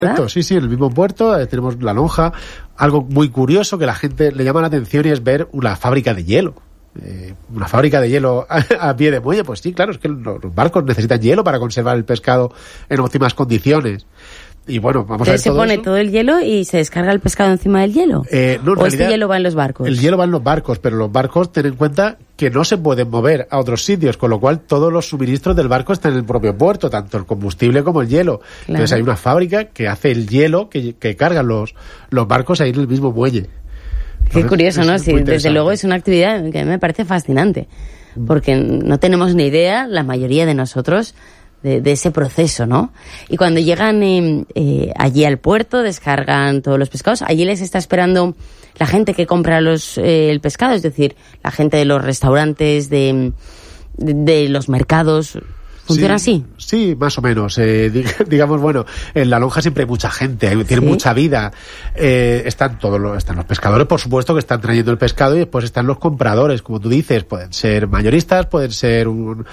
Correcto, sí, en el mismo puerto tenemos la lonja. Algo muy curioso que la gente le llama la atención y es ver una fábrica de hielo. Una fábrica de hielo a pie de muelle, pues sí, claro, es que los barcos necesitan hielo para conservar el pescado en óptimas condiciones. Y bueno, vamos a ver todo se pone eso. todo el hielo y se descarga el pescado encima del hielo. No, ¿O este hielo va en los barcos? El hielo va en los barcos, pero los barcos, ten en cuenta que no se pueden mover a otros sitios, con lo cual todos los suministros del barco están en el propio puerto, tanto el combustible como el hielo. Claro. Entonces hay una fábrica que hace el hielo que cargan los barcos ahí en el mismo muelle. Qué curioso, ¿no? Sí, desde luego es una actividad que me parece fascinante, porque no tenemos ni idea, la mayoría de nosotros, de ese proceso, ¿no? Y cuando llegan allí al puerto, descargan todos los pescados, allí les está esperando la gente que compra el pescado, es decir, la gente de los restaurantes, de los mercados. ¿Funciona así? Sí, más o menos. Digamos, bueno, en la lonja siempre hay mucha gente, tiene mucha vida. Están los pescadores, por supuesto, que están trayendo el pescado, y después están los compradores, como tú dices, pueden ser mayoristas, pueden ser un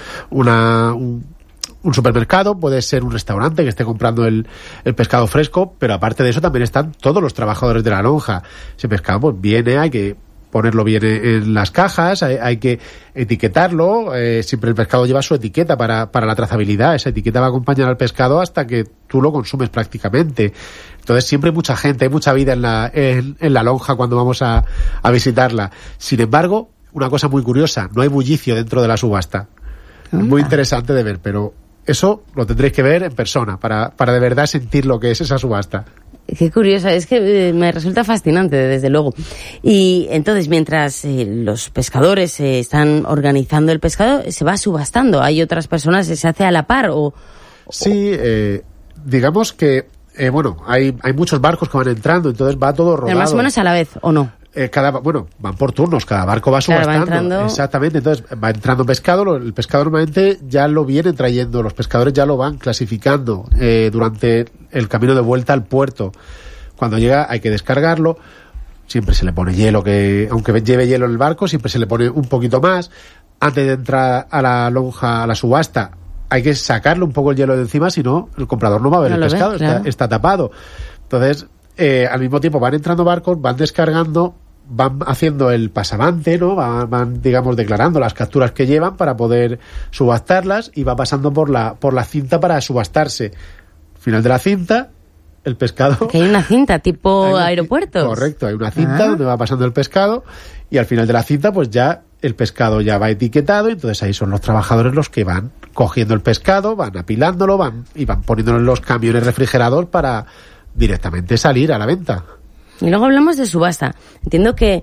supermercado, puede ser un restaurante que esté comprando el pescado fresco, pero aparte de eso también están todos los trabajadores de la lonja. Ese pescado pues viene, hay que ponerlo bien en las cajas, hay que etiquetarlo, siempre el pescado lleva su etiqueta para la trazabilidad, esa etiqueta va a acompañar al pescado hasta que tú lo consumes prácticamente. Entonces siempre hay mucha gente, hay mucha vida en la lonja cuando vamos a visitarla. Sin embargo, una cosa muy curiosa, no hay bullicio dentro de la subasta. Es muy interesante de ver, pero eso lo tendréis que ver en persona para de verdad sentir lo que es esa subasta. Qué curioso, es que me resulta fascinante, desde luego. Y entonces, mientras los pescadores están organizando el pescado, se va subastando. ¿Hay otras personas que se hace a la par? Sí, digamos que, hay muchos barcos que van entrando, entonces va todo rodado. Pero más o menos a la vez, ¿o no? Van por turnos, cada barco va subastando. Claro, exactamente, entonces va entrando pescado, el pescado normalmente ya lo vienen trayendo, los pescadores ya lo van clasificando durante el camino de vuelta al puerto. Cuando llega hay que descargarlo, siempre se le pone hielo, que aunque lleve hielo en el barco, siempre se le pone un poquito más. Antes de entrar a la lonja, a la subasta, hay que sacarle un poco el hielo de encima, si no, el comprador no va a ver el pescado, claro. está tapado. Entonces, al mismo tiempo van entrando barcos, van descargando, van haciendo el pasavante, ¿no? Van, digamos, declarando las capturas que llevan para poder subastarlas, y va pasando por la cinta para subastarse. Final de la cinta, el pescado... Que hay una cinta tipo aeropuertos. Correcto, hay una cinta donde va pasando el pescado, y al final de la cinta pues ya el pescado ya va etiquetado, y entonces ahí son los trabajadores los que van cogiendo el pescado, van apilándolo, van poniéndolo en los camiones refrigerados para directamente salir a la venta. Y luego hablamos de subasta. Entiendo que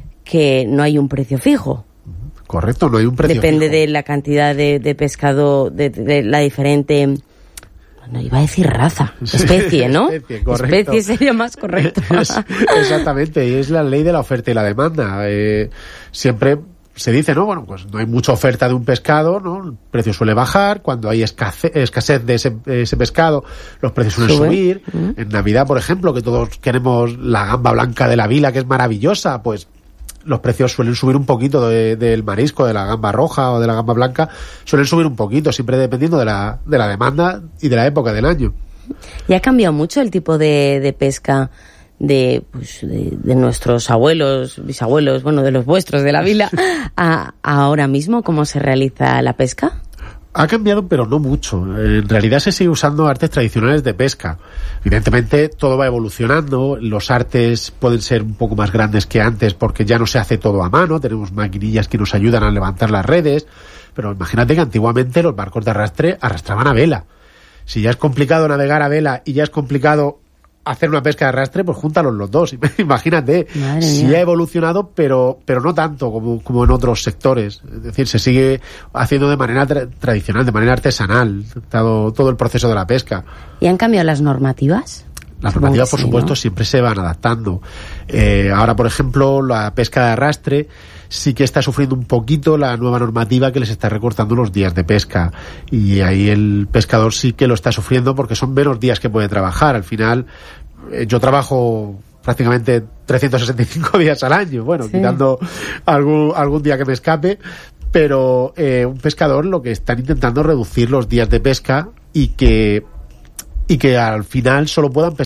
no hay un precio fijo. Correcto, no hay un precio Depende fijo. de la cantidad de pescado, de la diferente... No, iba a decir raza, especie, ¿no? Especie sería más correcto. Exactamente, y es la ley de la oferta y la demanda. Siempre se dice, ¿no? Bueno, pues no hay mucha oferta de un pescado, ¿no? El precio suele bajar. Cuando hay escasez de ese pescado, los precios suelen subir. En Navidad, por ejemplo, que todos queremos la gamba blanca de la vila, que es maravillosa, pues los precios suelen subir un poquito del marisco, de la gamba roja o de la gamba blanca, suelen subir un poquito, siempre dependiendo de la demanda y de la época del año. ¿Y ha cambiado mucho el tipo de pesca de nuestros abuelos, bisabuelos, de los vuestros, de la vila, a ahora mismo? ¿Cómo se realiza la pesca? Ha cambiado, pero no mucho. En realidad se sigue usando artes tradicionales de pesca. Evidentemente todo va evolucionando, los artes pueden ser un poco más grandes que antes porque ya no se hace todo a mano, tenemos maquinillas que nos ayudan a levantar las redes, pero imagínate que antiguamente los barcos de arrastre arrastraban a vela. Si ya es complicado navegar a vela y ya es complicado hacer una pesca de arrastre, pues júntalos los dos. Imagínate, sí ha evolucionado, pero no tanto como en otros sectores. Es decir, se sigue haciendo de manera tradicional, de manera artesanal, todo el proceso de la pesca. ¿Y han cambiado las normativas? Las normativas, por supuesto, ¿no? Siempre se van adaptando. Ahora, por ejemplo, la pesca de arrastre sí que está sufriendo un poquito la nueva normativa que les está recortando los días de pesca. Y ahí el pescador sí que lo está sufriendo porque son menos días que puede trabajar. Al final, yo trabajo prácticamente 365 días al año. Bueno, sí, quitando algún día que me escape. Pero un pescador lo que están intentando es reducir los días de pesca y que y que al final solo puedan